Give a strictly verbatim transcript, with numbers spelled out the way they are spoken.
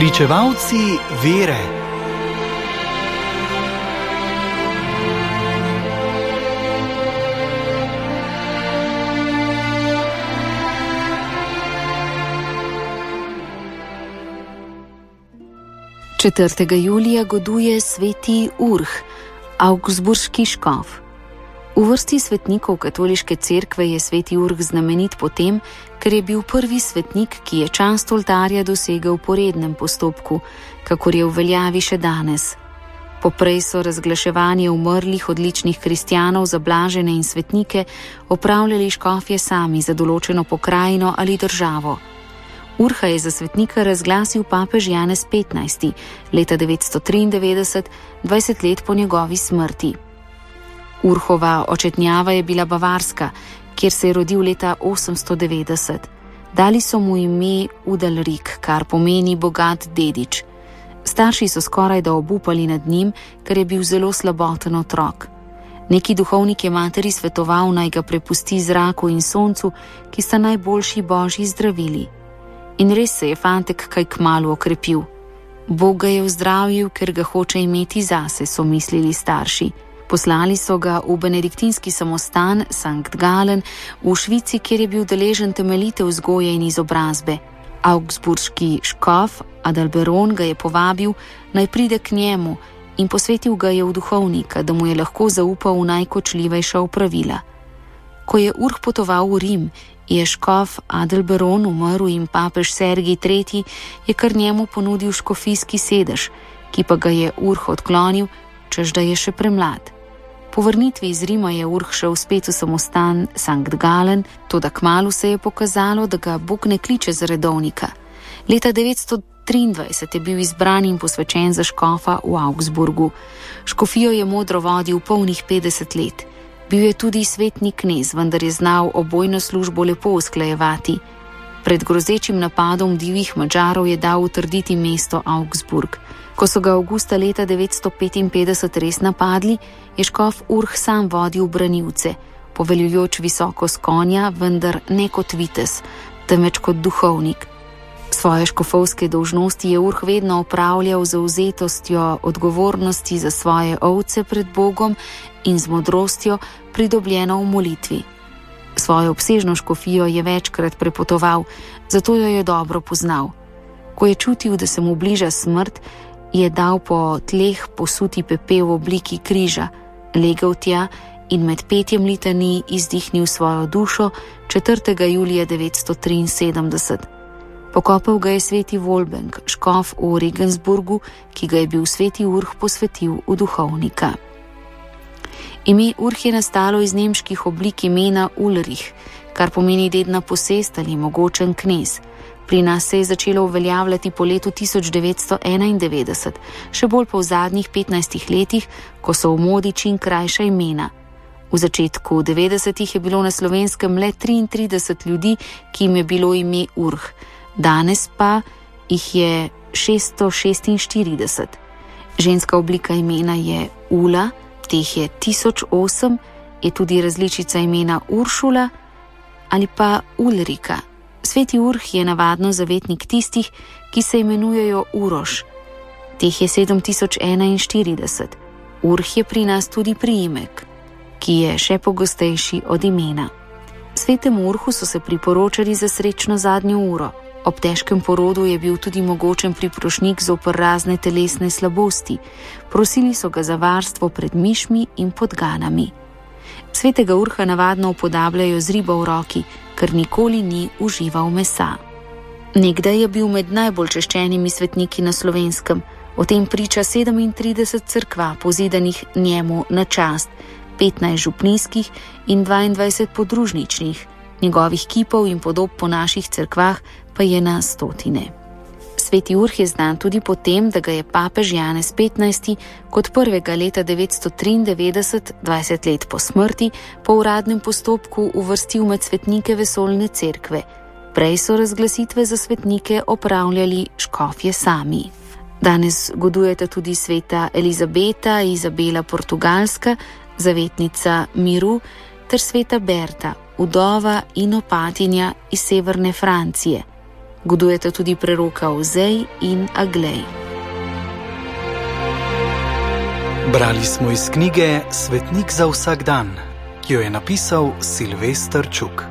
Pričevalci vere. četrtega julija goduje sveti Urh, augsburški škof. V vrsti svetnikov katoliške cerkve je sveti Urh znamenit po tem, ker je bil prvi svetnik, ki je čast oltarja dosegel po rednem postopku, kakor je v veljavi še danes. Poprej so razglaševanje umrlih odličnih kristjanov za blažene in svetnike opravljali škofje sami za določeno pokrajino ali državo. Urha je za svetnika razglasil papež Janez petnajsti. leta devetsto triindevetdeset, dvajset let po njegovi smrti. Urhova očetnjava je bila Bavarska, kjer se je rodil leta osemsto devetdeset. Dali so mu ime Udalrik, kar pomeni bogat dedič. Starši so skoraj da obupali nad njim, ker je bil zelo slaboten otrok. Neki duhovnik je materi svetoval, naj ga prepusti zraku in soncu, ki sta najboljši božji zdravili. In res se je fantek kaj kmalu okrepil. Bog ga je ozdravil, ker ga hoče imeti zase, so mislili starši. Poslali so ga v benediktinski samostan Sankt Gallen v Švici, kjer je bil deležen temeljite vzgoje in izobrazbe. Augsburški škof Adalberon ga je povabil, naj pride k njemu, in posvetil ga je v duhovnika, da mu je lahko zaupal v najkočljivejša opravila. Ko je Urh potoval v Rim, je škof Adalberon umrl in papež Sergij tretji je kar njemu ponudil škofijski sedež, ki pa ga je Urh odklonil, češ da je še premlad. Po vrnitvi iz Rima je Urh šel spet v samostan Sankt Gallen, toda kmalu se je pokazalo, da ga Bog ne kliče za redovnika. Leta devetsto triindvajset je bil izbran in posvečen za škofa v Augsburgu. Škofijo je modro vodil polnih petdeset let. Bil je tudi svetni knez, vendar je znal obojno službo lepo usklajevati. Pred grozečim napadom divjih Madžarov je dal utrditi mesto Augsburg. Ko so ga avgusta leta devetsto petinpetdeset res napadli, je škof Urh sam vodil branilce, poveljujoč visoko s konja, vendar ne kot vitez, temveč kot duhovnik. Svoje škofovske dolžnosti je Urh vedno opravljal z zavzetostjo odgovornosti za svoje ovce pred Bogom in z modrostjo, pridobljeno v molitvi. Svojo obsežno škofijo je večkrat prepotoval, zato jo je dobro poznal. Ko je čutil, da se mu bliža smrt, je dal po tleh posuti pepel v obliki križa, legel tja in med petjem litanij izdihnil svojo dušo četrtega julija devetsto triinsedemdeset. Pokopal ga je sveti Wolfgang, škof v Regensburgu, ki ga je bil sveti Urh posvetil v duhovnika. Ime Urh je nastalo iz nemških oblik imena Ulrich, kar pomeni dedna posest ali mogočen knez. Pri nas se je začelo uveljavljati po letu tisoč devetsto enaindevetdeset, še bolj pa v zadnjih petnajstih letih, ko so v modi čim krajša imena. V začetku devetdesetih je bilo na Slovenskem le triintrideset ljudi, ki jim je bilo ime Urh, danes pa jih je šeststo šestinštirideset. Ženska oblika imena je Ula, teh je tisoč osem, je tudi različica imena Uršula ali pa Ulrika. Sveti Urh je navadno zavetnik tistih, ki se imenujejo Uroš. Teh je sedem tisoč enainštirideset. Urh je pri nas tudi priimek, ki je še pogostejši od imena. Svetemu Urhu so se priporočali za srečno zadnjo uro. Ob težkem porodu je bil tudi mogočen priprošnik zoper razne telesne slabosti. Prosili so ga za varstvo pred mišmi in podganami. Svetega Urha navadno upodabljajo z ribo v roki, ker nikoli ni užival mesa. Nekdaj je bil med najbolj češčenimi svetniki na Slovenskem. O tem priča sedemintrideset cerkva pozidanih njemu na čast, petnajst župnijskih in dvaindvajset podružničnih. Njegovih kipov in podob po naših cerkvah pa je na stotine. Sveti Urh je znan tudi po tem, da ga je papež Janez petnajsti kot prvega leta devetsto triindevetdeset, dvajset let po smrti, po uradnem postopku uvrstil med svetnike vesoljne cerkve. Prej so razglasitve za svetnike opravljali škofje sami. Danes godujeta tudi sveta Elizabeta, Izabela Portugalska, zavetnica miru, ter sveta Berta, vdova in opatinja iz severne Francije. Godujeta tudi preroka Ozej in Aglej. Brali smo iz knjige Svetnik za vsak dan, ki jo je napisal Silvester Čuk.